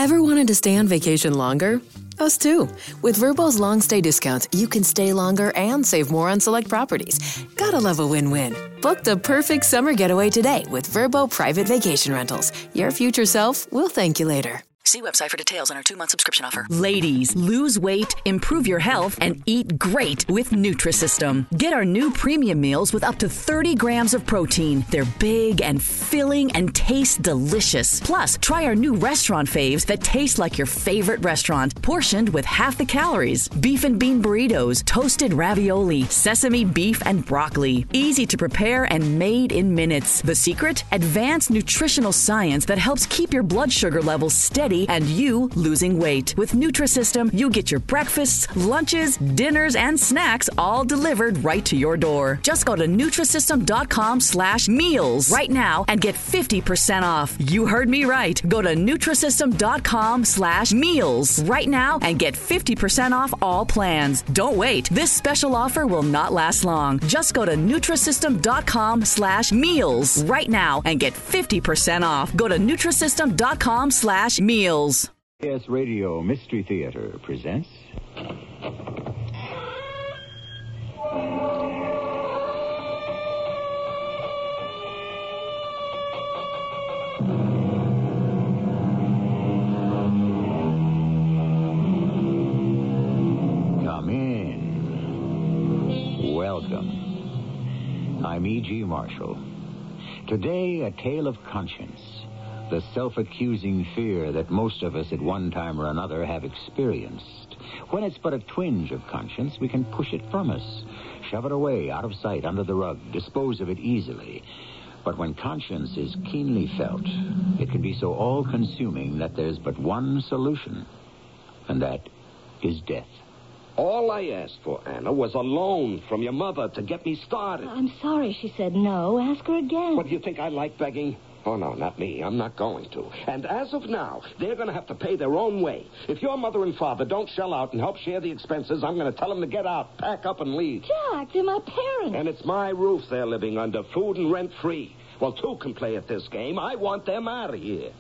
Ever wanted to stay on vacation longer? Us too. With Vrbo's long stay discounts, you can stay longer and save more on select properties. Gotta love a win-win. Book the perfect summer getaway today with Vrbo Private Vacation Rentals. Your future self will thank you later. See website for details on our 2-month subscription offer. Ladies, lose weight, improve your health, and eat great with Nutrisystem. Get our new premium meals with up to 30 grams of protein. They're big and filling and taste delicious. Plus, try our new restaurant faves that taste like your favorite restaurant, portioned with half the calories. Beef and bean burritos, toasted ravioli, sesame beef and broccoli. Easy to prepare and made in minutes. The secret? Advanced nutritional science that helps keep your blood sugar levels steady and you losing weight. With Nutrisystem, you get your breakfasts, lunches, dinners, and snacks all delivered right to your door. Just go to Nutrisystem.com/meals right now and get 50% off. You heard me right. Go to Nutrisystem.com/meals right now and get 50% off all plans. Don't wait. This special offer will not last long. Just go to Nutrisystem.com/meals right now and get 50% off. Go to Nutrisystem.com/meals. CBS Radio Mystery Theater presents... Come in. Welcome. I'm E.G. Marshall. Today, a tale of conscience. The self-accusing fear that most of us at one time or another have experienced. When it's but a twinge of conscience, we can push it from us, shove it away, out of sight, under the rug, dispose of it easily. But when conscience is keenly felt, it can be so all-consuming that there's but one solution, and that is death. All I asked for, Anna, was a loan from your mother to get me started. I'm sorry she said no. Ask her again. What, do you think I like begging? Oh, no, not me. I'm not going to. And as of now, they're going to have to pay their own way. If your mother and father don't shell out and help share the expenses, I'm going to tell them to get out, pack up, and leave. Jack, they're my parents. And it's my roof they're living under, food and rent free. Well, two can play at this game. I want them out of here.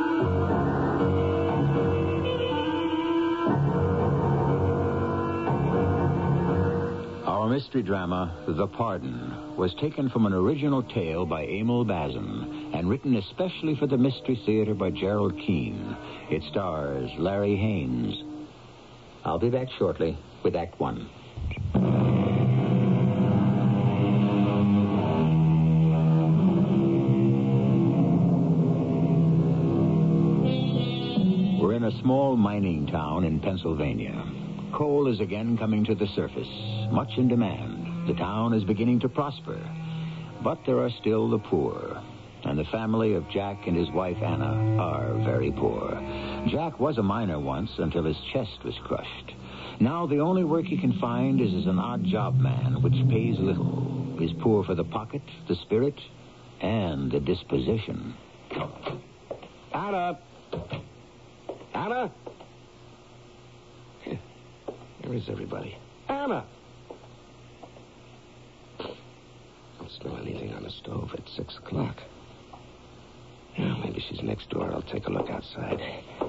Our mystery drama, The Pardon, was taken from an original tale by Emil Bazin and written especially for the Mystery Theater by Gerald Keane. It stars Larry Haynes. I'll be back shortly with Act One. We're in a small mining town in Pennsylvania. Coal is again coming to the surface, much in demand. The town is beginning to prosper. But there are still the poor. And the family of Jack and his wife, Anna, are very poor. Jack was a miner once until his chest was crushed. Now the only work he can find is as an odd job man, which pays little, is poor for the pocket, the spirit, and the disposition. Anna! Anna! Where is everybody? Anna! Don't smell anything on the stove at 6 o'clock. Yeah, maybe she's next door. I'll take a look outside.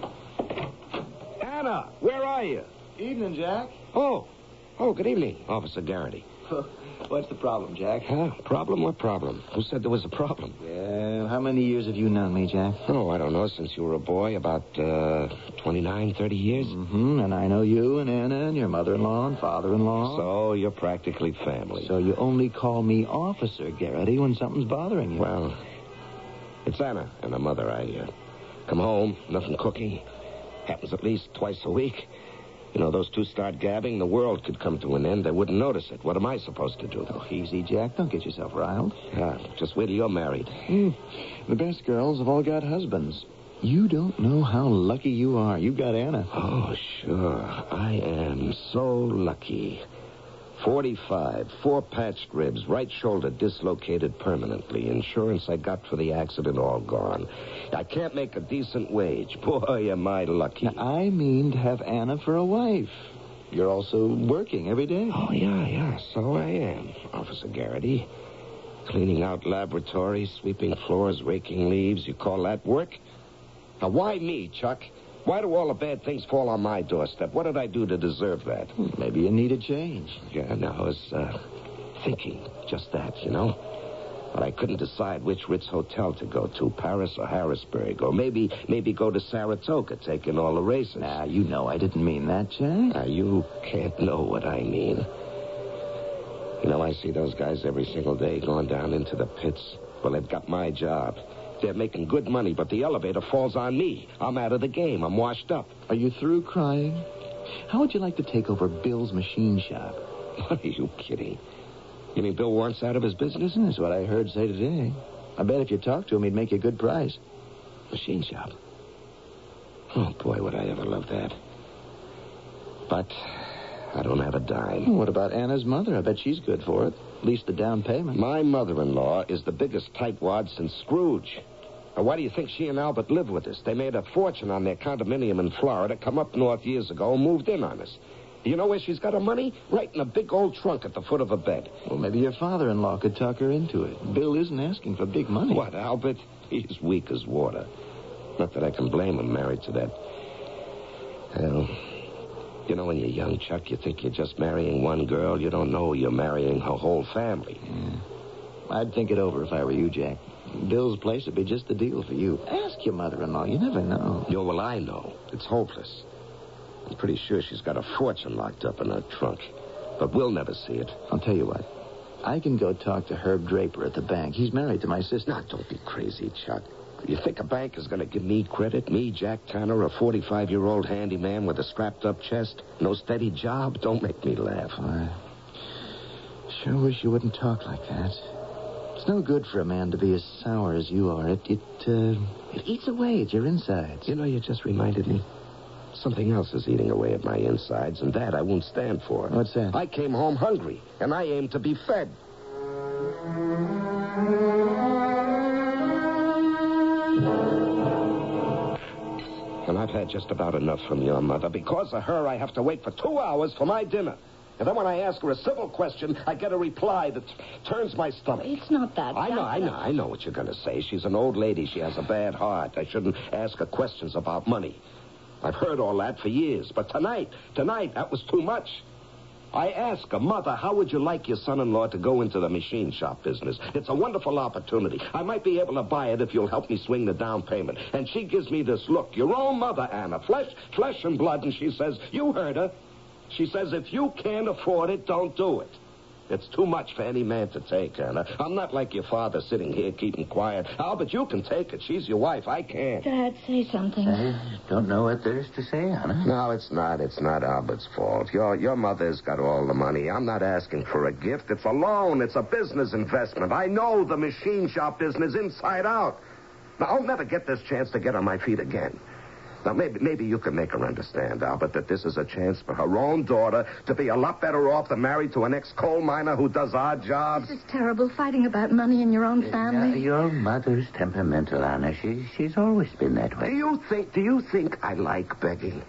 Anna, where are you? Evening, Jack. Oh, good evening, Officer Garrity. What's the problem, Jack? Huh? Problem? What problem? Who said there was a problem? Yeah, how many years have you known me, Jack? Oh, I don't know, since you were a boy, about 29, 30 years. Mm-hmm, and I know you and Anna and your mother-in-law and father-in-law. So you're practically family. So you only call me Officer Garrity when something's bothering you. Well, it's Anna and her mother. I come home, nothing cooking. Happens at least twice a week. You know, those two start gabbing, the world could come to an end. They wouldn't notice it. What am I supposed to do? Oh, easy, Jack. Don't get yourself riled. Yeah, just wait till you're married. The best girls have all got husbands. You don't know how lucky you are. You've got Anna. Oh, sure. I am so lucky. 45, 4 patched ribs, right shoulder dislocated permanently. Insurance I got for the accident all gone. I can't make a decent wage. Boy, am I lucky. Now, I mean to have Anna for a wife. You're also working every day. Oh, yeah, so I am, Officer Garrity. Cleaning out laboratories, sweeping floors, raking leaves. You call that work? Now, why me, Chuck? Why do all the bad things fall on my doorstep? What did I do to deserve that? Maybe you need a change. Yeah, no, I was thinking just that, you know. But I couldn't decide which Ritz hotel to go to, Paris or Harrisburg. Or maybe go to Saratoga, take in all the races. Now, you know I didn't mean that, Jack. Now, you can't know what I mean. You know, I see those guys every single day going down into the pits. Well, they've got my job. They're making good money, but the elevator falls on me. I'm out of the game. I'm washed up. Are you through crying? How would you like to take over Bill's machine shop? What are you kidding? You mean Bill wants out of his business? That's what I heard say today. I bet if you talked to him, he'd make you a good price. Machine shop? Oh, boy, would I ever love that. But I don't have a dime. What about Anna's mother? I bet she's good for it. At least the down payment. My mother-in-law is the biggest tightwad since Scrooge. Now, why do you think she and Albert live with us? They made a fortune on their condominium in Florida, come up north years ago, and moved in on us. You know where she's got her money? Right in a big old trunk at the foot of her bed. Well, maybe your father-in-law could talk her into it. Bill isn't asking for big money. What, Albert? He's weak as water. Not that I can blame him, married to that. Well, you know, when you're young, Chuck, you think you're just marrying one girl. You don't know you're marrying her whole family. Yeah. I'd think it over if I were you, Jack. Bill's place would be just the deal for you. Ask your mother-in-law. You never know. Yeah, well, I know. It's hopeless. I'm pretty sure she's got a fortune locked up in her trunk. But we'll never see it. I'll tell you what. I can go talk to Herb Draper at the bank. He's married to my sister. Now, don't be crazy, Chuck. You think a bank is going to give me credit? Me, Jack Tanner, a 45-year-old handyman with a strapped-up chest? No steady job? Don't make me laugh. I sure wish you wouldn't talk like that. It's no good for a man to be as sour as you are. It eats away at your insides. You know, you just reminded me. Something else is eating away at my insides, and that I won't stand for. What's that? I came home hungry, and I aim to be fed. And I've had just about enough from your mother. Because of her, I have to wait for 2 hours for my dinner. And then when I ask her a civil question, I get a reply that turns my stomach. It's not that. I know what you're going to say. She's an old lady. She has a bad heart. I shouldn't ask her questions about money. I've heard all that for years. But tonight, that was too much. I asked her, Mother, how would you like your son-in-law to go into the machine shop business? It's a wonderful opportunity. I might be able to buy it if you'll help me swing the down payment. And she gives me this look. Your own mother, Anna. Flesh and blood. And she says, you heard her. She says, if you can't afford it, don't do it. It's too much for any man to take, Anna. I'm not like your father sitting here keeping quiet. Albert, you can take it. She's your wife. I can't. Dad, say something. I don't know what there is to say, Anna. No, it's not. It's not Albert's fault. Your mother's got all the money. I'm not asking for a gift. It's a loan. It's a business investment. I know the machine shop business inside out. Now, I'll never get this chance to get on my feet again. Now, maybe you can make her understand, Albert, that this is a chance for her own daughter to be a lot better off than married to an ex-coal miner who does odd jobs. This is terrible, fighting about money in your own family. Your mother's temperamental, Anna. She's always been that way. Do you think I like begging?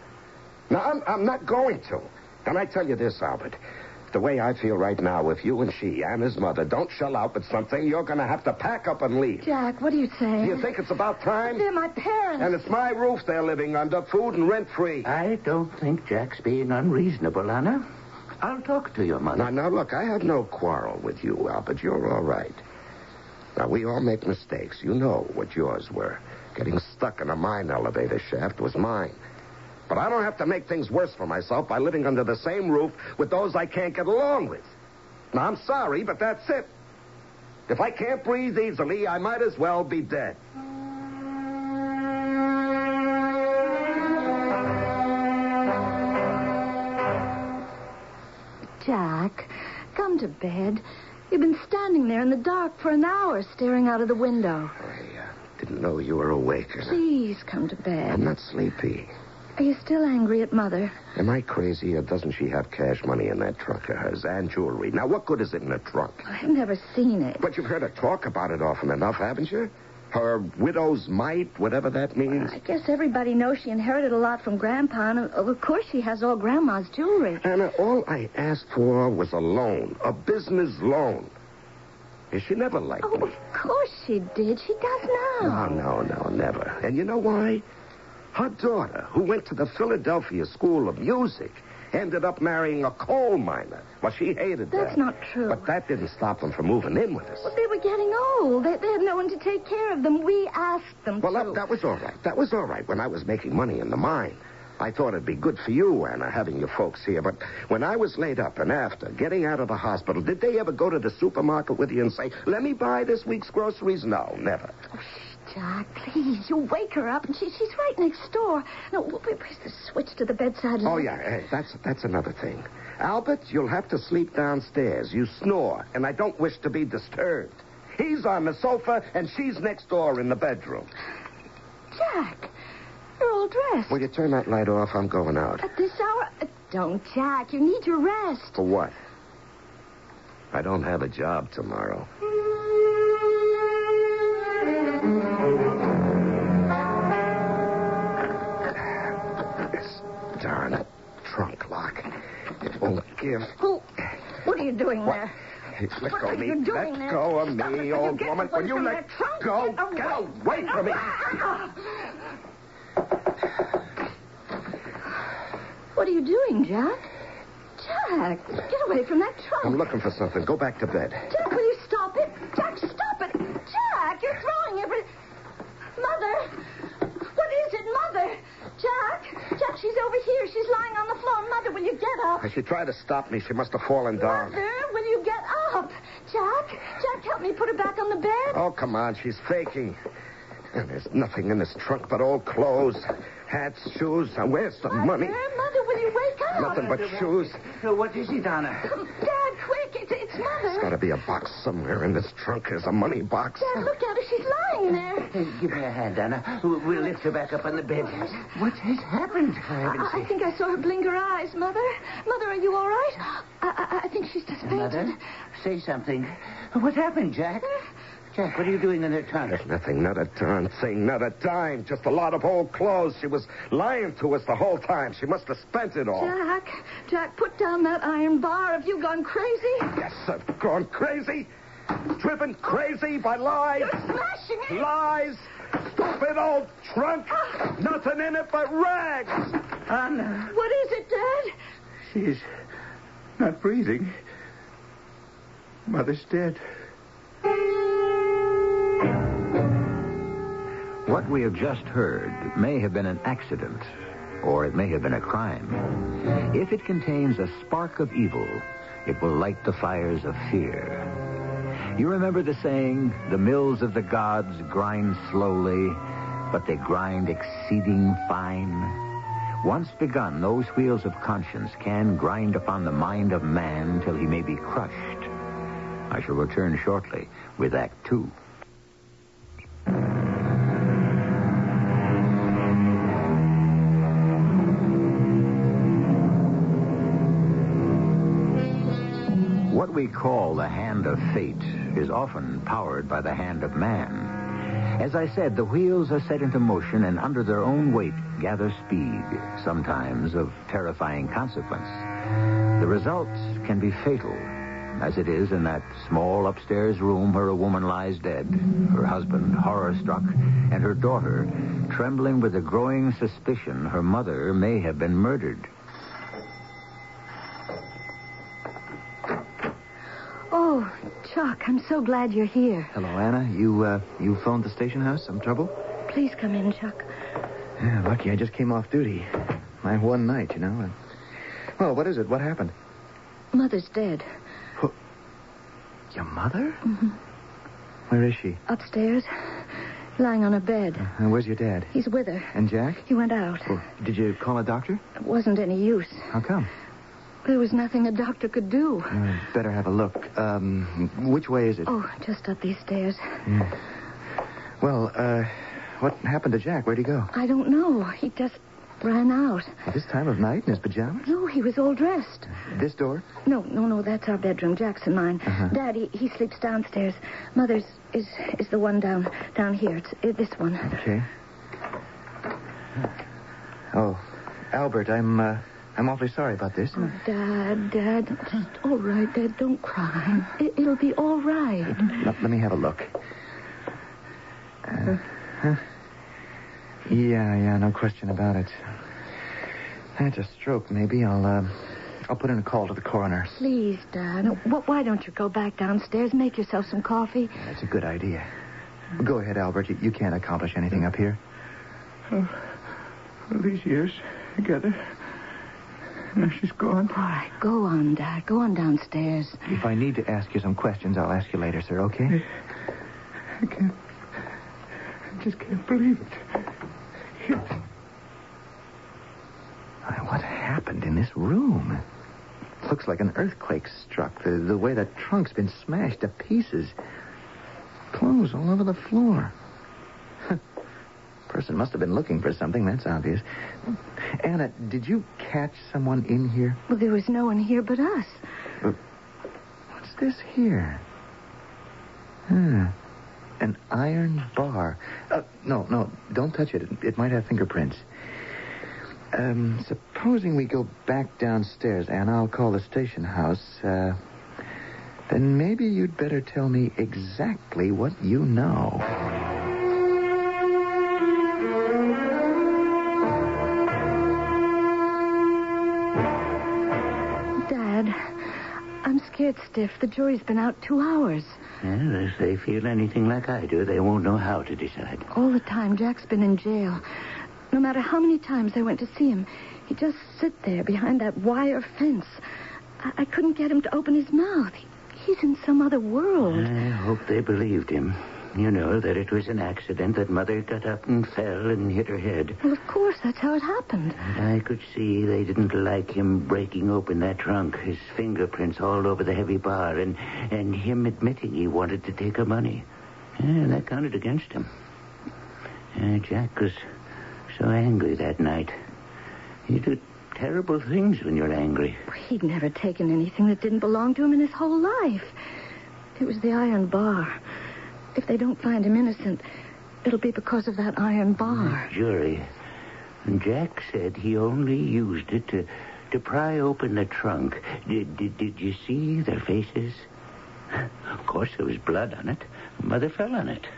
No, I'm not going to. And I tell you this, Albert. The way I feel right now, if you and she, Anna's mother, don't shell out with something, you're going to have to pack up and leave. Jack, what are you saying? Do you think it's about time? They're my parents. And it's my roof they're living under, food and rent-free. I don't think Jack's being unreasonable, Anna. I'll talk to your mother. Now, look, I have no quarrel with you, Albert. You're all right. Now, we all make mistakes. You know what yours were. Getting stuck in a mine elevator shaft was mine. But I don't have to make things worse for myself by living under the same roof with those I can't get along with. Now, I'm sorry, but that's it. If I can't breathe easily, I might as well be dead. Jack, come to bed. You've been standing there in the dark for an hour staring out of the window. I didn't know you were awake. Please come to bed. I'm not sleepy. Are you still angry at Mother? Am I crazy, or doesn't she have cash money in that trunk of hers and jewelry? Now, what good is it in a trunk? I've never seen it. But you've heard her talk about it often enough, haven't you? Her widow's mite, whatever that means. I guess everybody knows she inherited a lot from Grandpa, and of course she has all Grandma's jewelry. Anna, all I asked for was a loan, a business loan. She never liked me. Of course she did. She does now. No, never. And you know why? Her daughter, who went to the Philadelphia School of Music, ended up marrying a coal miner. Well, she hated that. That's not true. But that didn't stop them from moving in with us. Well, they were getting old. They had no one to take care of them. We asked them Well, to. that was all right. That was all right when I was making money in the mine. I thought it'd be good for you, Anna, having your folks here. But when I was laid up and after, getting out of the hospital, did they ever go to the supermarket with you and say, let me buy this week's groceries? No, never. Oh, shh, Jack, please. You wake her up, and she's right next door. No, where's the switch to the bedside? Oh, yeah, hey, that's another thing. Albert, you'll have to sleep downstairs. You snore, and I don't wish to be disturbed. He's on the sofa, and she's next door in the bedroom. Jack, you're all dressed. Will you turn that light off? I'm going out. At this hour? Don't, Jack. You need your rest. For what? I don't have a job tomorrow. This darn trunk lock. It won't give. What are you doing there? Let What go are of me. you doing Let there? go of Stop me, it. old Get woman. away Will you from let that trunk. go? Get Get away from me. What are you doing, Jack? Jack, get away from that trunk. I'm looking for something. Go back to bed. Jack, will you stop it? Jack, stop it. Jack, you're throwing every... Mother! What is it, Mother? Jack, she's over here. She's lying on the floor. Mother, will you get up? As she tried to stop me, she must have fallen down. Mother, will you get up? Jack, help me put her back on the bed. Oh, come on. She's faking. And there's nothing in this trunk but old clothes, hats, shoes. And where's the money? Mother, will you wake up? Nothing but shoes. What is it, Anna? Dad, quick. It's Mother. There's got to be a box somewhere in this trunk. There's a money box. Dad, look at her. She's lying there. Give me a hand, Anna. We'll lift her back up on the bed. What has happened? I think I saw her blink her eyes, Mother. Mother, are you all right? I think she's just fainted. Mother, say something. What happened, Jack? Jack, what are you doing in her trunk? There's nothing, not a darn thing, not a dime. Just a lot of old clothes. She was lying to us the whole time. She must have spent it all. Jack, put down that iron bar. Have you gone crazy? Yes, I've gone crazy. Driven crazy by lies. You're smashing it. Lies. Stupid old trunk. Nothing in it but rags. Anna. What is it, Dad? She's not breathing. Mother's dead. What we have just heard may have been an accident, or it may have been a crime. If it contains a spark of evil, it will light the fires of fear. You remember the saying, the mills of the gods grind slowly, but they grind exceeding fine? Once begun, those wheels of conscience can grind upon the mind of man till he may be crushed. I shall return shortly with Act 2. What we call the hand of fate is often powered by the hand of man. As I said, the wheels are set into motion and under their own weight gather speed, sometimes of terrifying consequence. The results can be fatal, as it is in that small upstairs room where a woman lies dead, her husband horror-struck, and her daughter trembling with a growing suspicion her mother may have been murdered. Oh, Chuck, I'm so glad you're here. Hello, Anna. You phoned the station house? Some trouble? Please come in, Chuck. Yeah, lucky I just came off duty. My one night, you know. Well, what is it? What happened? Mother's dead. Your mother? Mm-hmm. Where is she? Upstairs, lying on her bed. Where's your dad? He's with her. And Jack? He went out. Well, did you call a doctor? It wasn't any use. How come? There was nothing a doctor could do. Better have a look. Which way is it? Oh, just up these stairs. Yeah. Well, what happened to Jack? Where'd he go? I don't know. He just ran out. At this time of night in his pajamas? No, he was all dressed. This door? No, that's our bedroom. Jack's and mine. Dad, he sleeps downstairs. Mother's is the one down here. It's this one. Okay. Oh, Albert, I'm awfully sorry about this. Oh, Dad, it's all right, Dad. Don't cry. It'll be all right. Let me have a look. Yeah, no question about it. That's a stroke, maybe. I'll put in a call to the coroner. Please, Dad. Why don't you go back downstairs, make yourself some coffee? That's a good idea. Go ahead, Albert. You can't accomplish anything up here. Oh, all these years together. Now she's gone. All right, go on, Dad. Go on downstairs. If I need to ask you some questions, I'll ask you later, sir, okay? I just can't believe it. What happened in this room? Looks like an earthquake struck. The way the trunk's been smashed to pieces. Clothes all over the floor. Person must have been looking for something, that's obvious. Anna, did you catch someone in here? Well, there was no one here but us. What's this here? An iron bar. No, don't touch it. It might have fingerprints. Supposing we go back downstairs, Anna, I'll call the station house. Then maybe you'd better tell me exactly what you know. Dad, I'm scared stiff. The jury's been out 2 hours. Well, if they feel anything like I do, they won't know how to decide. All the time, Jack's been in jail. No matter how many times I went to see him, he'd just sit there behind that wire fence. I couldn't get him to open his mouth. He's in some other world. I hope they believed him. You know, that it was an accident, that Mother got up and fell and hit her head. Well, of course, that's how it happened. And I could see they didn't like him breaking open that trunk, his fingerprints all over the heavy bar, and him admitting he wanted to take her money. Yeah, that counted against him. Jack was so angry that night. You do terrible things when you're angry. He'd never taken anything that didn't belong to him in his whole life. It was the iron bar. If they don't find him innocent, it'll be because of that iron bar. The jury. And Jack said he only used it to pry open the trunk. Did you see their faces? Of course, there was blood on it. Mother fell on it.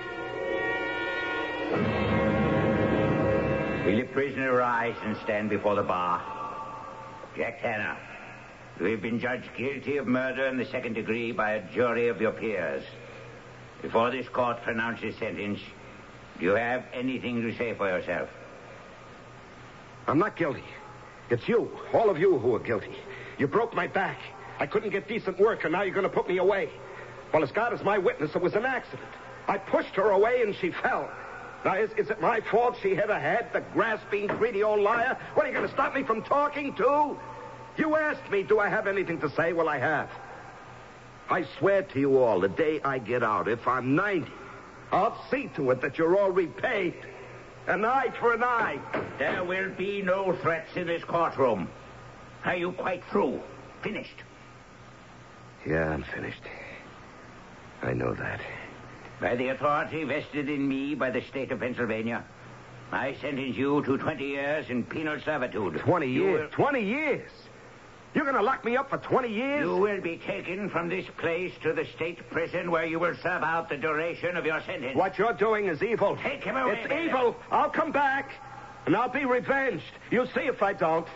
Will the prisoner rise and stand before the bar? Jack Tanner, you have been judged guilty of murder in the second degree by a jury of your peers. Before this court pronounces sentence, do you have anything to say for yourself? I'm not guilty. It's you, all of you, who are guilty. You broke my back. I couldn't get decent work, and now you're going to put me away. Well, as God is my witness, it was an accident. I pushed her away, and she fell. Now, is it my fault she hit her head, the grasping, greedy old liar? What, are you going to stop me from talking, too? You asked me, do I have anything to say? Well, I have. I swear to you all, the day I get out, if I'm 90, I'll see to it that you're all repaid. An eye for an eye. There will be no threats in this courtroom. Are you quite through? Finished? Yeah, I'm finished. I know that. By the authority vested in me by the state of Pennsylvania, I sentence you to 20 years in penal servitude. 20 years? 20 years? You're going to lock me up for 20 years? You will be taken from this place to the state prison where you will serve out the duration of your sentence. What you're doing is evil. Take him away. It's evil. I'll come back, and I'll be revenged. You'll see if I don't.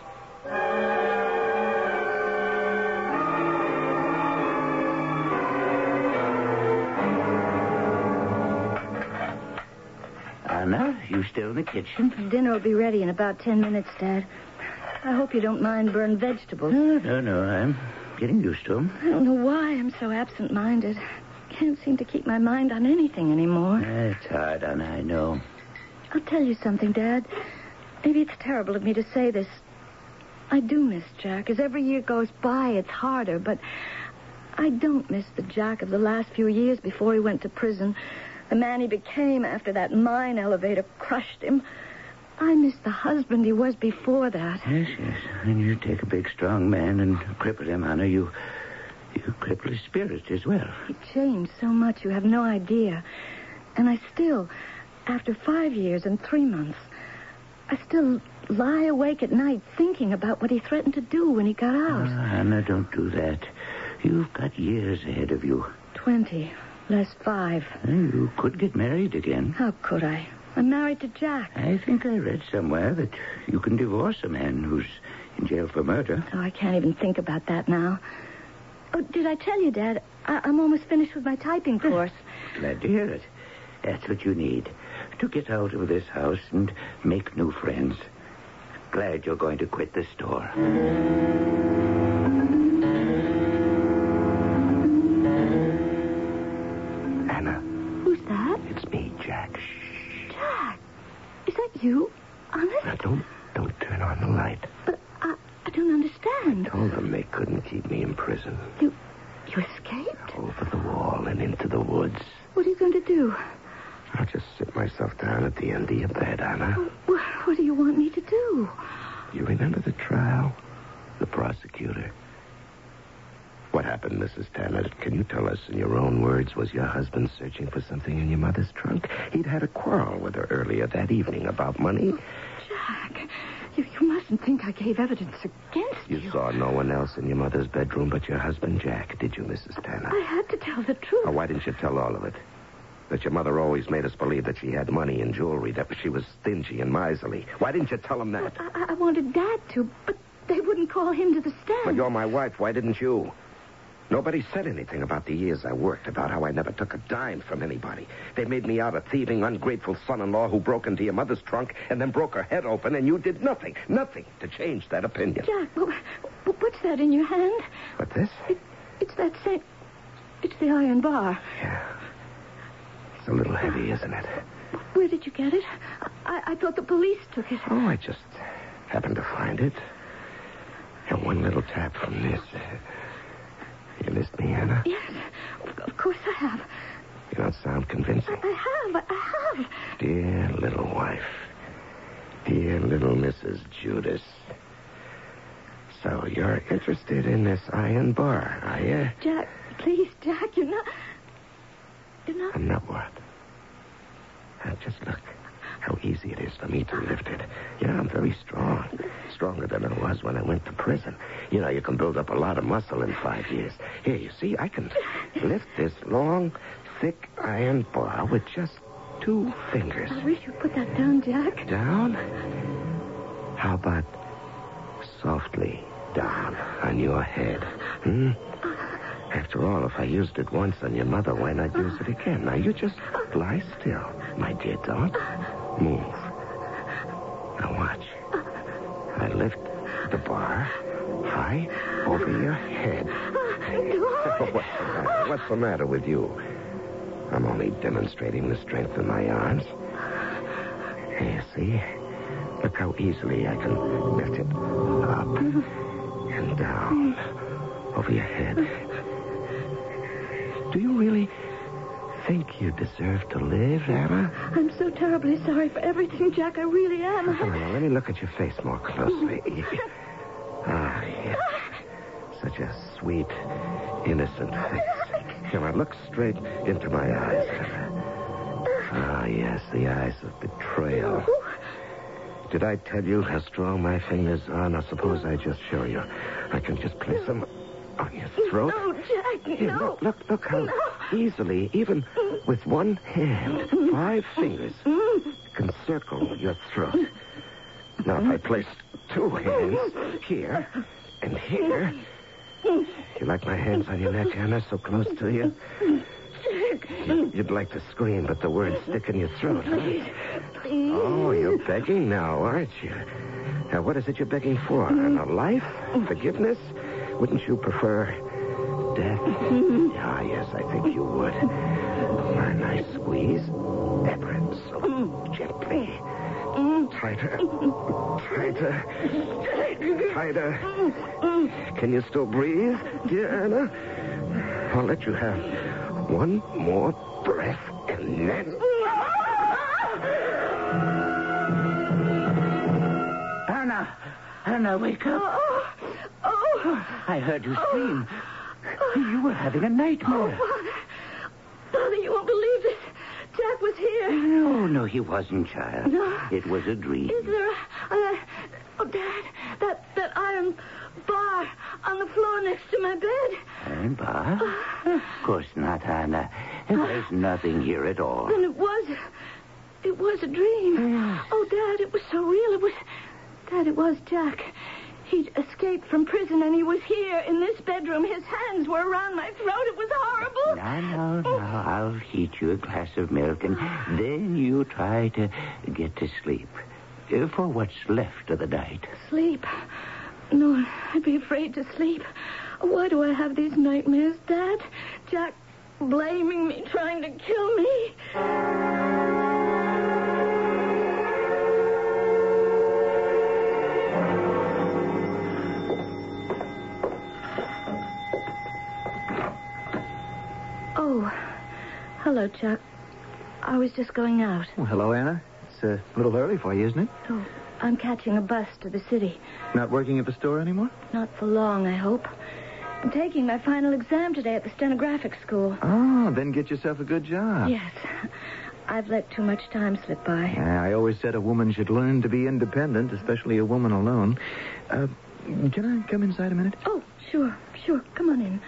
Anna, you still in the kitchen? Dinner will be ready in about 10 minutes, Dad. I hope you don't mind burned vegetables. No. I'm getting used to them. I don't know why I'm so absent-minded. Can't seem to keep my mind on anything anymore. It's hard, Anna, I know. I'll tell you something, Dad. Maybe it's terrible of me to say this. I do miss Jack. As every year goes by, it's harder, but I don't miss the Jack of the last few years before he went to prison. The man he became after that mine elevator crushed him. I miss the husband he was before that. Yes. And you take a big, strong man and cripple him, Anna. You cripple his spirit as well. He changed so much, you have no idea. And I still, after 5 years and 3 months, I still lie awake at night thinking about what he threatened to do when he got out. Anna, don't do that. You've got years ahead of you. 20, less 5. You could get married again. How could I? I'm married to Jack. I think I read somewhere that you can divorce a man who's in jail for murder. Oh, I can't even think about that now. Oh, did I tell you, Dad? I'm almost finished with my typing course. Glad to hear it. That's what you need, to get out of this house and make new friends. Glad you're going to quit the store. Anna. Who's that? It's me, Jack. Shh. Jack. Is that you? Honest? Now, don't turn on the light. But I don't understand. Told them they couldn't keep me in prison. You escaped? Over the wall and into the woods. What are you going to do? I'll just sit myself down at the end of your bed, Anna. What do you want me to do? You remember the trial? The prosecutor? What happened, Mrs. Tanner? Can you tell us in your own words, was your husband searching for something in your mother's trunk? He'd had a quarrel with her earlier that evening about money. Jack, you mustn't think I gave evidence against you. You saw no one else in your mother's bedroom but your husband, Jack, did you, Mrs. Tanner? I had to tell the truth. Why didn't you tell all of it? That your mother always made us believe that she had money and jewelry, that she was stingy and miserly. Why didn't you tell them that? I wanted Dad to, but they wouldn't call him to the stand. But you're my wife. Why didn't you? Nobody said anything about the years I worked, about how I never took a dime from anybody. They made me out a thieving, ungrateful son-in-law who broke into your mother's trunk and then broke her head open, and you did nothing to change that opinion. Jack, what's that in your hand? What, this? It's that same... It's the iron bar. Yeah. It's a little heavy, isn't it? Where did you get it? I thought the police took it. Oh, I just happened to find it. And one little tap from this... You missed me, Anna? Yes, of course I have. You don't sound convincing. I have. Dear little wife. Dear little Mrs. Judas. So you're interested in this iron bar, are you? Jack, please, Jack, you're not... I'm not what? Just look how easy it is for me to lift it. Yeah, I'm very strong. Stronger than I was when I went to prison. You know, you can build up a lot of muscle in 5 years. Here, you see, I can lift this long, thick iron bar with just 2 fingers. I wish you'd put that down, Jack. Down? How about softly down on your head? After all, if I used it once on your mother, why not use it again? Now, you just lie still, my dear. Don't move. Now, watch. I lift the bar high over your head. What's the matter with you? I'm only demonstrating the strength of my arms. Here, see? Look how easily I can lift it up and down over your head. Do you really think you deserve to live, Anna? I'm so terribly sorry for everything, Jack. I really am. Now, let me look at your face more closely. Ah, yes. Such a sweet, innocent face. Come on, look straight into my eyes. Ah, yes, the eyes of betrayal. Did I tell you how strong my fingers are? Now, suppose I just show you. I can just place them on your throat. No, Jack, Here, no. Look how easily, even with one hand, 5 fingers can circle your throat. Now, if I place 2 hands here and here... You like my hands on your neck, Anna, so close to you? You'd like to scream, but the words stick in your throat, huh? Oh, you're begging now, aren't you? Now, what is it you're begging for? A life? Forgiveness? Wouldn't you prefer death? Ah, yes, I think you would. A nice squeeze. Ever so gently. Tighter. Can you still breathe, dear Anna? I'll let you have one more breath, and then... Anna, wake up. I heard you scream. You were having a nightmare. Father, you won't believe this. Jack was here. No, he wasn't, child. No. It was a dream. Is there Dad, that iron bar on the floor next to my bed? Iron bar? Of course not, Anna. There's nothing here at all. Then It was a dream. Oh, Dad, it was so real. Dad, it was Jack. He'd escaped from prison, and he was here in this bedroom. His hands were around my throat. It was horrible. Now. I'll heat you a glass of milk, and then you try to get to sleep. For what's left of the night. Sleep? No, I'd be afraid to sleep. Why do I have these nightmares, Dad? Jack blaming me, trying to kill me. Oh, hello, Chuck. I was just going out. Well, hello, Anna. It's a little early for you, isn't it? Oh, I'm catching a bus to the city. Not working at the store anymore? Not for long, I hope. I'm taking my final exam today at the stenographic school. Oh, then get yourself a good job. Yes. I've let too much time slip by. I always said a woman should learn to be independent, especially a woman alone. Can I come inside a minute? Oh, sure. Come on in.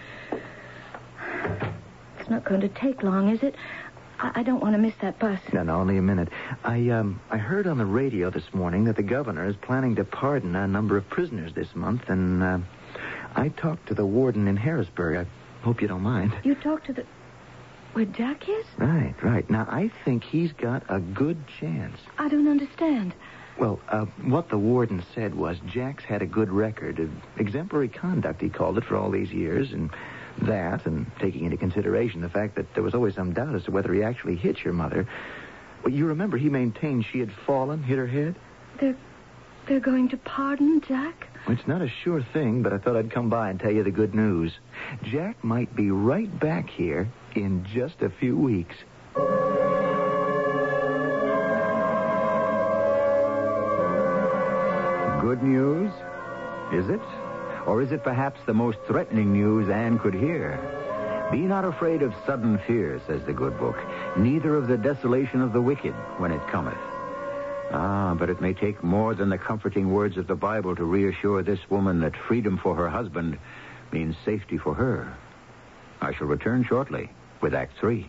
It's not going to take long, is it? I don't want to miss that bus. No, only a minute. I heard on the radio this morning that the governor is planning to pardon a number of prisoners this month, and I talked to the warden in Harrisburg. I hope you don't mind. You talked to the... where Jack is? Right. Now, I think he's got a good chance. I don't understand. Well, what the warden said was Jack's had a good record of exemplary conduct, he called it, for all these years, and taking into consideration the fact that there was always some doubt as to whether he actually hit your mother. Well, you remember he maintained she had fallen, hit her head? They're going to pardon Jack? Well, it's not a sure thing, but I thought I'd come by and tell you the good news. Jack might be right back here in just a few weeks. Good news? Is it? Or is it perhaps the most threatening news Anne could hear? Be not afraid of sudden fear, says the good book, neither of the desolation of the wicked when it cometh. But it may take more than the comforting words of the Bible to reassure this woman that freedom for her husband means safety for her. I shall return shortly with Act 3.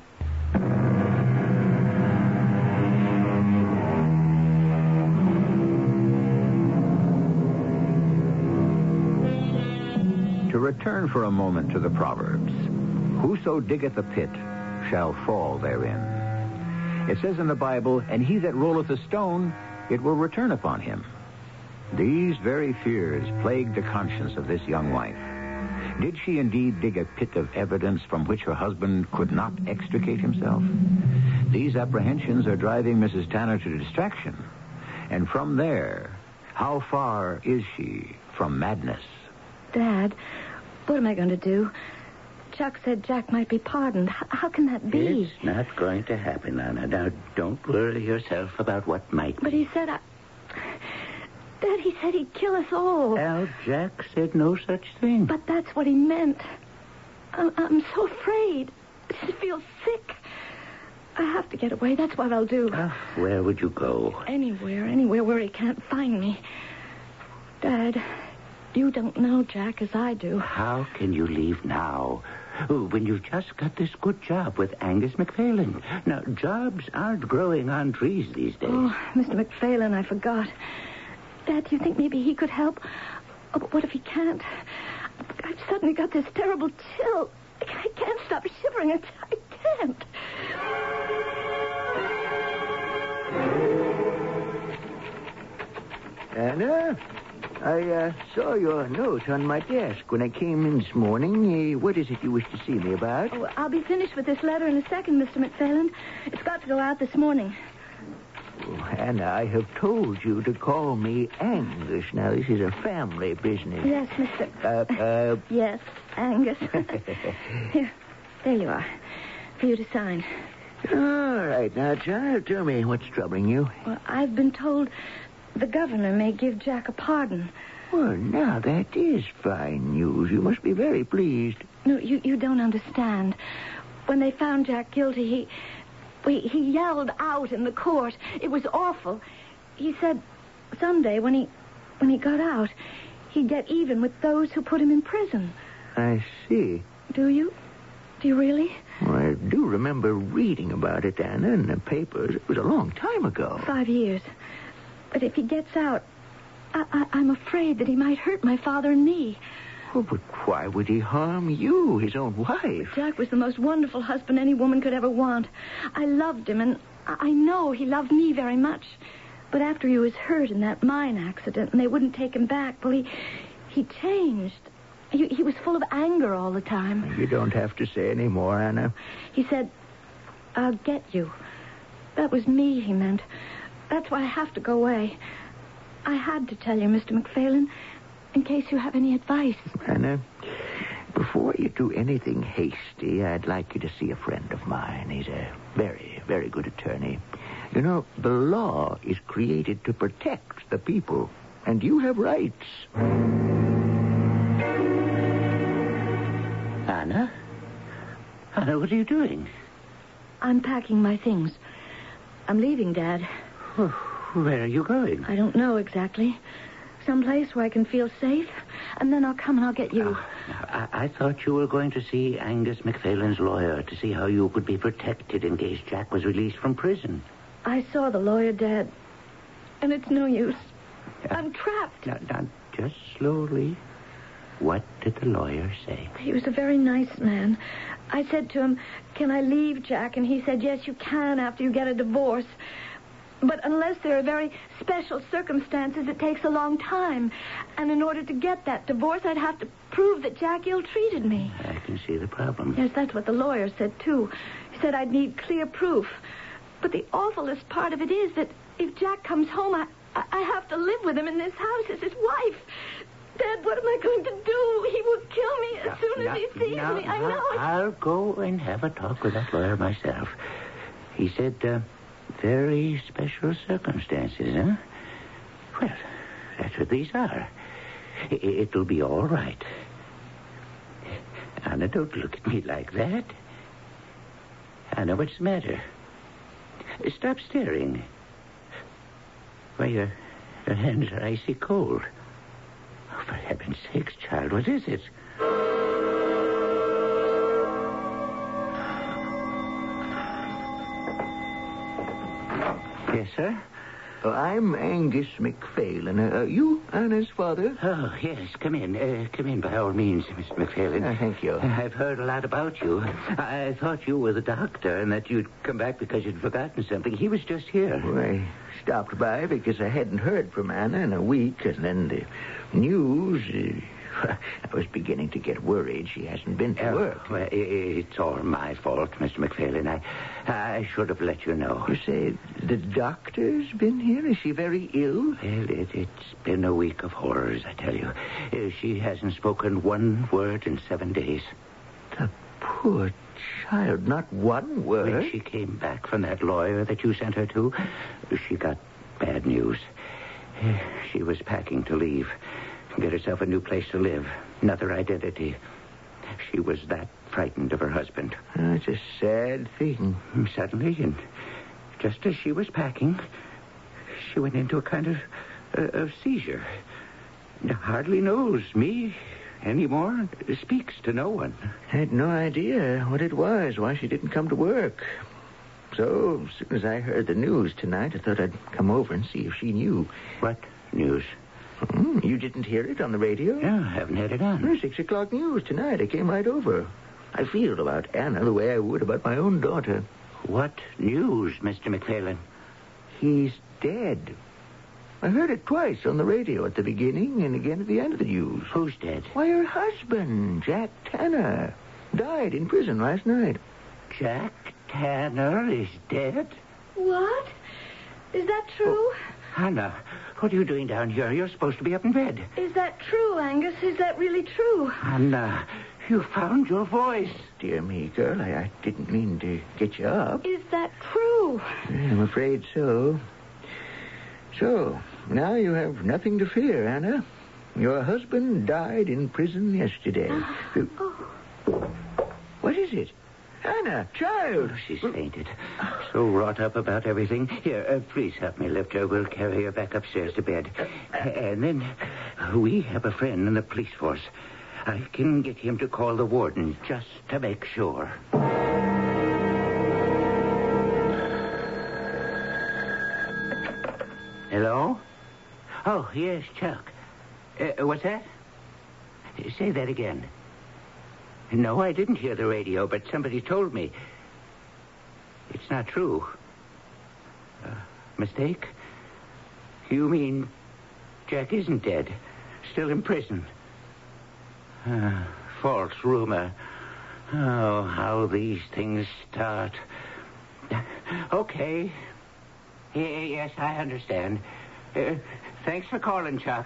To return for a moment to the Proverbs. Whoso diggeth a pit shall fall therein. It says in the Bible, and he that rolleth a stone, it will return upon him. These very fears plagued the conscience of this young wife. Did she indeed dig a pit of evidence from which her husband could not extricate himself? These apprehensions are driving Mrs. Tanner to distraction. And from there, how far is she from madness? Dad, what am I going to do? Chuck said Jack might be pardoned. How can that be? It's not going to happen, Anna. Now, don't worry yourself about what might be. But he said Dad, he said he'd kill us all. Al, Jack said no such thing. But that's what he meant. I'm so afraid. I feel sick. I have to get away. That's what I'll do. Where would you go? Anywhere where he can't find me. Dad, you don't know Jack as I do. How can you leave now? When you've just got this good job with Angus McPhailen. Now, jobs aren't growing on trees these days. Oh, Mr. McPhailen, I forgot. Dad, do you think maybe he could help? Oh, but what if he can't? I've suddenly got this terrible chill. I can't stop shivering. I can't. Anna, I saw your note on my desk when I came in this morning. What is it you wish to see me about? Oh, I'll be finished with this letter in a second, Mr. McPhailen. It's got to go out this morning. Oh, Anna, I have told you to call me Angus. Now, this is a family business. Yes, Mr. Yes, Angus. Here, there you are, for you to sign. All right. Now, child, tell me what's troubling you. Well, I've been told the governor may give Jack a pardon. Well, now, that is fine news. You must be very pleased. No, you don't understand. When they found Jack guilty, he yelled out in the court. It was awful. He said someday when he got out, he'd get even with those who put him in prison. I see. Do you? Do you really? Well, I do remember reading about it, Anna, in the papers. It was a long time ago. 5 years. But if he gets out, I'm afraid that he might hurt my father and me. Oh, but why would he harm you, his own wife? Jack was the most wonderful husband any woman could ever want. I loved him, and I know he loved me very much. But after he was hurt in that mine accident and they wouldn't take him back, well, he changed. He was full of anger all the time. You don't have to say any more, Anna. He said, "I'll get you." That was me, he meant. That's why I have to go away. I had to tell you, Mr. McPhailen, in case you have any advice. Anna, before you do anything hasty, I'd like you to see a friend of mine. He's a very, very good attorney. You know, the law is created to protect the people, and you have rights. Anna? Anna, what are you doing? I'm packing my things. I'm leaving, Dad. Where are you going? I don't know exactly. Someplace where I can feel safe, and then I'll come and I'll get you. I thought you were going to see Angus McPhailen's lawyer to see how you could be protected in case Jack was released from prison. I saw the lawyer, Dad, and it's no use. I'm trapped. Now, just slowly. What did the lawyer say? He was a very nice man. I said to him, "Can I leave, Jack?" And he said, "Yes, you can after you get a divorce. But unless there are very special circumstances, it takes a long time. And in order to get that divorce, I'd have to prove that Jack ill-treated me." I can see the problem. Yes, that's what the lawyer said, too. He said I'd need clear proof. But the awfulest part of it is that if Jack comes home, I have to live with him in this house as his wife. Dad, what am I going to do? He will kill me as soon as he sees me. I know it. I'll go and have a talk with that lawyer myself. He said, very special circumstances, huh? Well, that's what these are. It'll be all right. Anna, don't look at me like that. Anna, what's the matter? Stop staring. Why, your hands are icy cold. Oh, for heaven's sakes, child, what is it? Yes, sir? I'm Angus McPhailen. You Anna's father? Oh, yes. Come in by all means, Mr. McPhailen. Thank you. I've heard a lot about you. I thought you were the doctor and that you'd come back because you'd forgotten something. He was just here. Well, I stopped by because I hadn't heard from Anna in a week, and then the news... I was beginning to get worried. She hasn't been to work. Well, it's all my fault, Mr. McPhailen. I should have let you know. You say the doctor's been here? Is she very ill? Well, it's been a week of horrors, I tell you. She hasn't spoken one word in 7 days. The poor child, not one word. When she came back from that lawyer that you sent her to, she got bad news. She was packing to leave. Get herself a new place to live. Another identity. She was that frightened of her husband. It's a sad thing. Suddenly, and just as she was packing, she went into a kind of seizure. Hardly knows me anymore. Speaks to no one. I had no idea what it was, why she didn't come to work. So, as soon as I heard the news tonight, I thought I'd come over and see if she knew. What news? You didn't hear it on the radio? No, I haven't had it on. 6 o'clock news tonight. I came right over. I feel about Anna the way I would about my own daughter. What news, Mr. McPhailen? He's dead. I heard it twice on the radio at the beginning and again at the end of the news. Who's dead? Why, her husband, Jack Tanner, died in prison last night. Jack Tanner is dead? What? Is that true? Anna, what are you doing down here? You're supposed to be up in bed. Is that true, Angus? Is that really true? Anna, you found your voice. Dear me, girl, I didn't mean to get you up. Is that true? I'm afraid so. So, now you have nothing to fear, Anna. Your husband died in prison yesterday. What is it? Anna, child. Oh, she's fainted. So wrought up about everything. Here, please help me lift her. We'll carry her back upstairs to bed. And then we have a friend in the police force. I can get him to call the warden just to make sure. Hello? Oh, yes, Chuck. What's that? Say that again. No, I didn't hear the radio, but somebody told me. It's not true. Mistake? You mean Jack isn't dead? Still in prison? False rumor. Oh, how these things start. Okay. Yes, I understand. Thanks for calling, Chuck.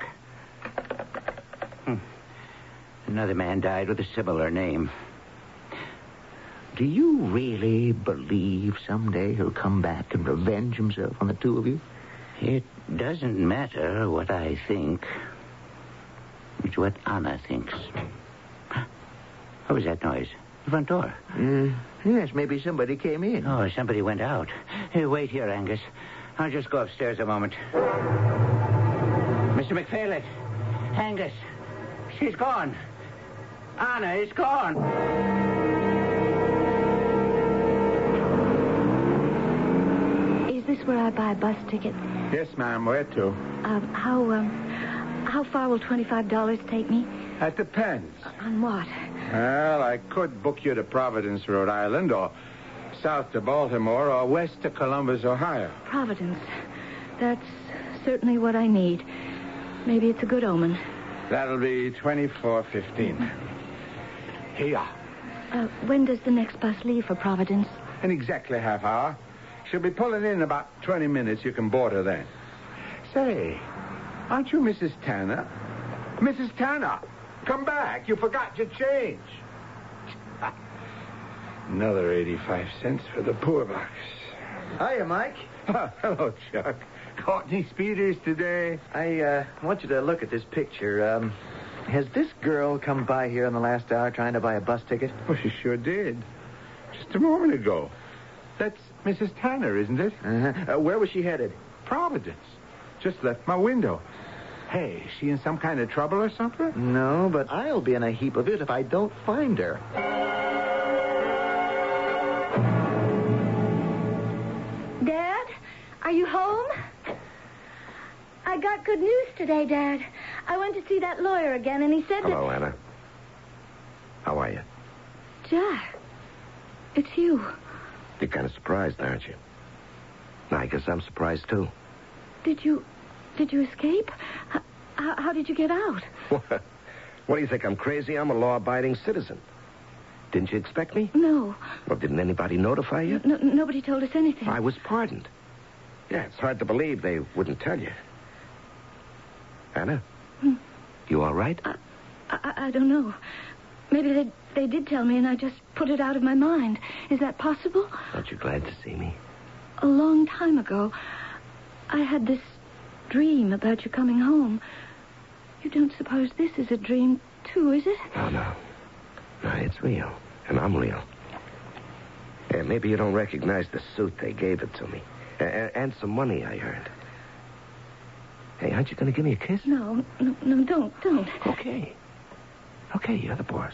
Another man died with a similar name. Do you really believe someday he'll come back and revenge himself on the two of you? It doesn't matter what I think. It's what Anna thinks. What was that noise? The front door. Yes, maybe somebody came in. Oh, somebody went out. Hey, wait here, Angus. I'll just go upstairs a moment. Mr. McPhail, Angus, she's gone. Anna is gone. Is this where I buy a bus ticket? Yes, ma'am. Where to? How far will $25 take me? That depends. On what? Well, I could book you to Providence, Rhode Island, or south to Baltimore, or west to Columbus, Ohio. Providence. That's certainly what I need. Maybe it's a good omen. That'll be $24.15. Here you are. When does the next bus leave for Providence? In exactly half hour. She'll be pulling in about 20 minutes. You can board her then. Say, aren't you Mrs. Tanner? Mrs. Tanner, come back. You forgot your change. Another 85 cents for the poor box. Hiya, Mike. Hello, Chuck. Caught any speeders today? I want you to look at this picture. Has this girl come by here in the last hour trying to buy a bus ticket? Oh, she sure did. Just a moment ago. That's Mrs. Tanner, isn't it? Uh-huh. Where was she headed? Providence. Just left my window. Hey, is she in some kind of trouble or something? No, but I'll be in a heap of it if I don't find her. Dad, are you home? I got good news today, Dad. I went to see that lawyer again, and he said Hello, Anna. How are you? Jack, it's you. You're kind of surprised, aren't you? I guess I'm surprised, too. Did you escape? How did you get out? What do you think? I'm crazy? I'm a law-abiding citizen. Didn't you expect me? No. Well, didn't anybody notify you? Nobody told us anything. I was pardoned. Yeah, it's hard to believe they wouldn't tell you. Anna? You all right? I don't know. Maybe they did tell me, and I just put it out of my mind. Is that possible? Aren't you glad to see me? A long time ago, I had this dream about you coming home. You don't suppose this is a dream, too, is it? Oh, no. No, it's real. And I'm real. Yeah, maybe you don't recognize the suit. They gave it to me. And some money I earned. Hey, aren't you going to give me a kiss? No, don't. Okay. Okay, you're the boss.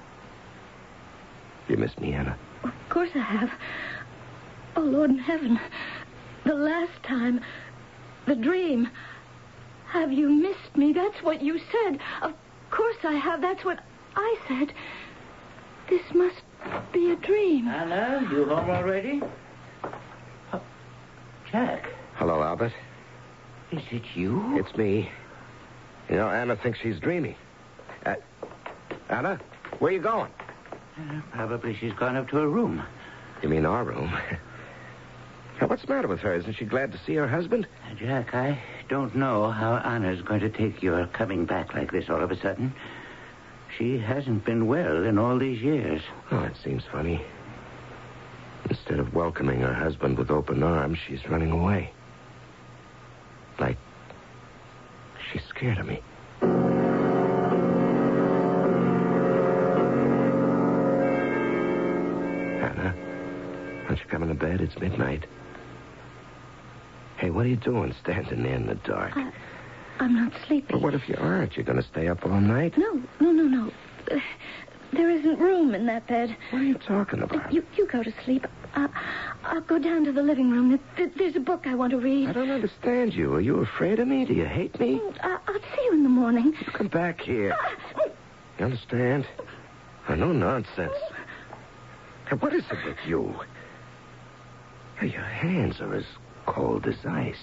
You miss me, Anna? Of course I have. Oh, Lord in heaven. The last time. The dream. Have you missed me? That's what you said. Of course I have. That's what I said. This must be a dream. Anna, you home already? Oh, Jack. Hello, Albert. Is it you? It's me. You know, Anna thinks she's dreamy. Anna, where you going? Probably she's gone up to her room. You mean our room? Now, what's the matter with her? Isn't she glad to see her husband? Jack, I don't know how Anna's going to take your coming back like this all of a sudden. She hasn't been well in all these years. Oh, it seems funny. Instead of welcoming her husband with open arms, she's running away. Like she's scared of me. Anna, aren't you coming to bed? It's midnight. Hey, what are you doing standing there in the dark? I'm not sleeping. Well, what if you aren't? You're going to stay up all night? No. There isn't room in that bed. What are you talking about? You go to sleep. I'll go down to the living room. There's a book I want to read. I don't understand you. Are you afraid of me? Do you hate me? I'll see you in the morning. You come back here. You understand? No nonsense. Hey, what is it with you? Hey, your hands are as cold as ice.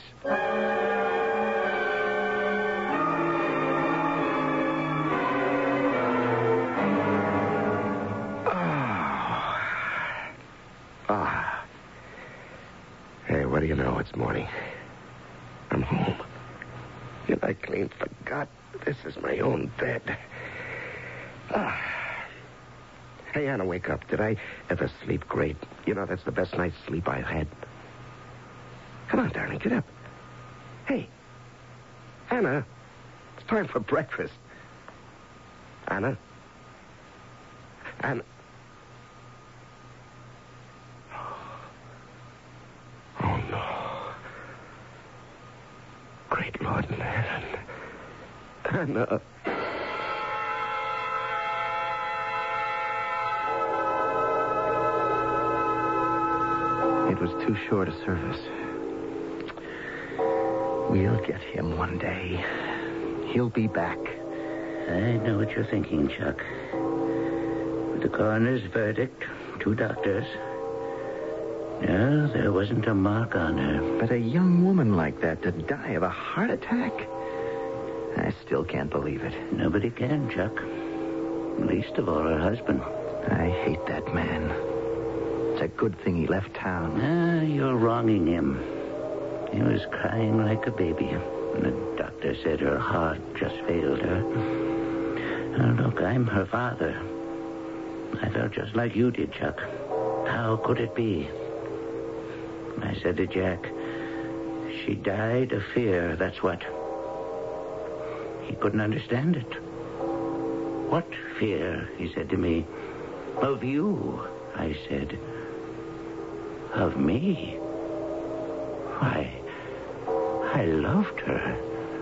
Hey, what do you know? It's morning. I'm home. And I clean forgot this is my own bed. Hey, Anna, wake up. Did I ever sleep great? You know, that's the best night's sleep I've had. Come on, darling, get up. Hey, Anna, it's time for breakfast. Anna? Anna? Oh, no. Great Lord in heaven. Anna. It was too short a service. We'll get him one day. He'll be back. I know what you're thinking, Chuck. With the coroner's verdict, 2 doctors. No, there wasn't a mark on her. But a young woman like that to die of a heart attack? I still can't believe it. Nobody can, Chuck. Least of all her husband. I hate that man. It's a good thing he left town. You're wronging him. He was crying like a baby. And the doctor said her heart just failed her. Now, look, I'm her father. I felt just like you did, Chuck. How could it be? I said to Jack, she died of fear, that's what. He couldn't understand it. What fear, he said to me. Of you, I said. Of me? Why, I loved her.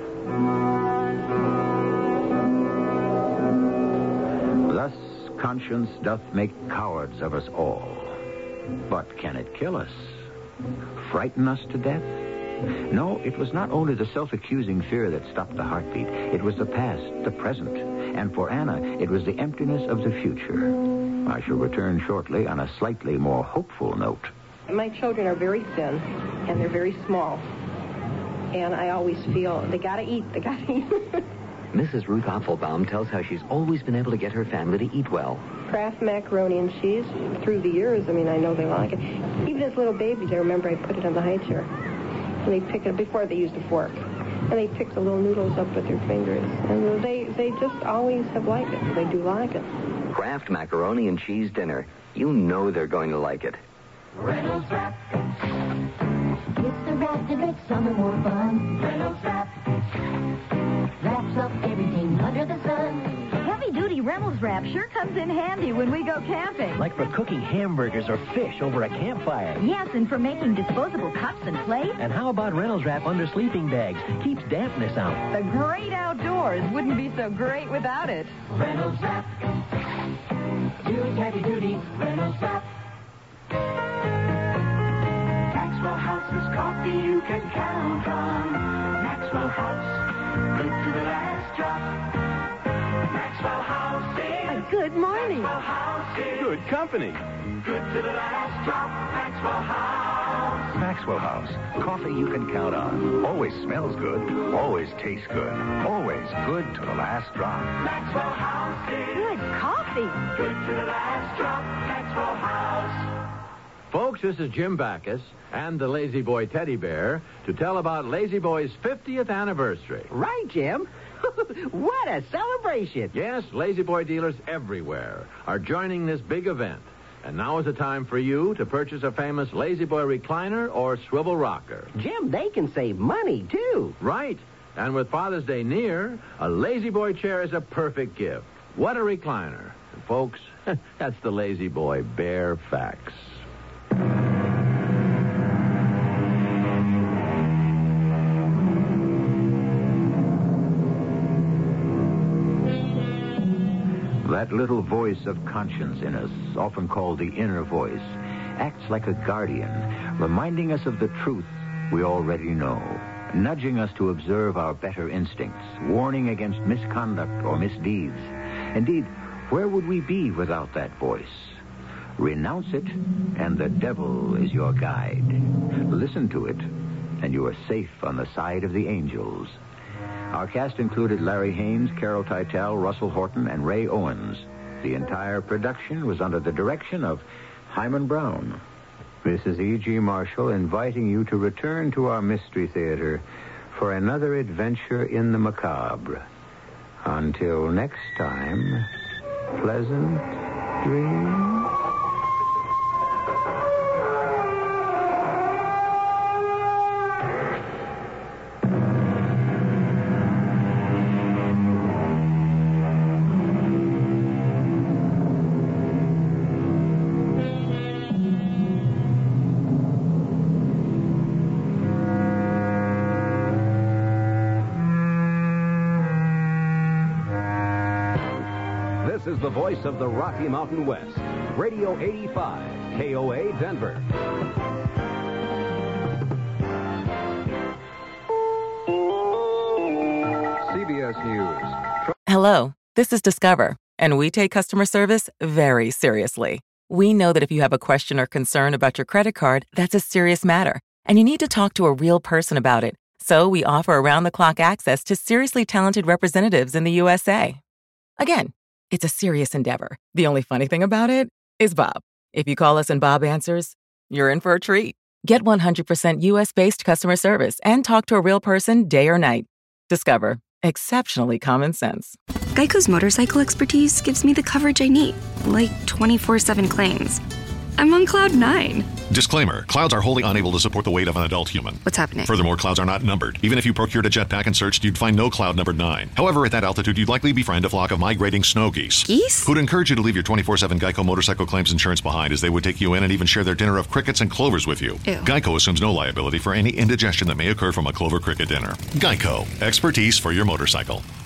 Thus conscience doth make cowards of us all. But can it kill us? Frighten us to death? No, it was not only the self-accusing fear that stopped the heartbeat. It was the past, the present. And for Anna, it was the emptiness of the future. I shall return shortly on a slightly more hopeful note. My children are very thin, and they're very small. And I always feel they gotta eat. Mrs. Ruth Opfelbaum tells how she's always been able to get her family to eat well. Kraft macaroni and cheese, through the years, I know they like it. Even as little babies, I remember I put it on the high chair. And they pick it, before they used a fork. And they pick the little noodles up with their fingers. And they just always have liked it. They do like it. Kraft macaroni and cheese dinner. You know they're going to like it. Reynolds Wrap. It's the wrap that makes summer more fun. Reynolds Wrap. Wraps up everything under the sun. Heavy-duty Reynolds Wrap sure comes in handy when we go camping. Like for cooking hamburgers or fish over a campfire. Yes, and for making disposable cups and plates. And how about Reynolds Wrap under sleeping bags? Keeps dampness out. The great outdoors wouldn't be so great without it. Reynolds Wrap. Use heavy-duty Reynolds Wrap. Maxwell House's coffee you can count on. Maxwell House, good to the last drop. Maxwell House is... Good morning. Maxwell House is... Good company. Good to the last drop. Maxwell House. Maxwell House, coffee you can count on. Always smells good, always tastes good, always good to the last drop. Maxwell House is... Good coffee. Good to the last drop. Maxwell House. Folks, this is Jim Backus and the Lazy Boy Teddy Bear to tell about Lazy Boy's 50th anniversary. Right, Jim. What a celebration. Yes, Lazy Boy dealers everywhere are joining this big event. And now is the time for you to purchase a famous Lazy Boy recliner or swivel rocker. Jim, they can save money, too. Right. And with Father's Day near, a Lazy Boy chair is a perfect gift. What a recliner. And folks, that's the Lazy Boy bare facts. That little voice of conscience in us, often called the inner voice, acts like a guardian, reminding us of the truth we already know, nudging us to observe our better instincts, warning against misconduct or misdeeds. Indeed, where would we be without that voice? Renounce it, and the devil is your guide. Listen to it, and you are safe on the side of the angels. Our cast included Larry Haynes, Carol Teitel, Russell Horton, and Ray Owens. The entire production was under the direction of Hyman Brown. This is E.G. Marshall inviting you to return to our Mystery Theater for another adventure in the macabre. Until next time, pleasant dreams. This is the voice of the Rocky Mountain West. Radio 85, KOA Denver. CBS News. Hello, this is Discover, and we take customer service very seriously. We know that if you have a question or concern about your credit card, that's a serious matter, and you need to talk to a real person about it. So we offer around-the-clock access to seriously talented representatives in the USA. Again, it's a serious endeavor. The only funny thing about it is Bob. If you call us and Bob answers, you're in for a treat. Get 100% U.S.-based customer service and talk to a real person day or night. Discover. Exceptionally common sense. Geico's motorcycle expertise gives me the coverage I need, like 24/7 claims. I'm on cloud 9. Disclaimer, clouds are wholly unable to support the weight of an adult human. What's happening? Furthermore, clouds are not numbered. Even if you procured a jetpack and searched, you'd find no cloud numbered 9. However, at that altitude, you'd likely befriend a flock of migrating snow geese. Geese? Who'd encourage you to leave your 24/7 Geico motorcycle claims insurance behind, as they would take you in and even share their dinner of crickets and clovers with you. Ew. Geico assumes no liability for any indigestion that may occur from a clover cricket dinner. Geico, expertise for your motorcycle.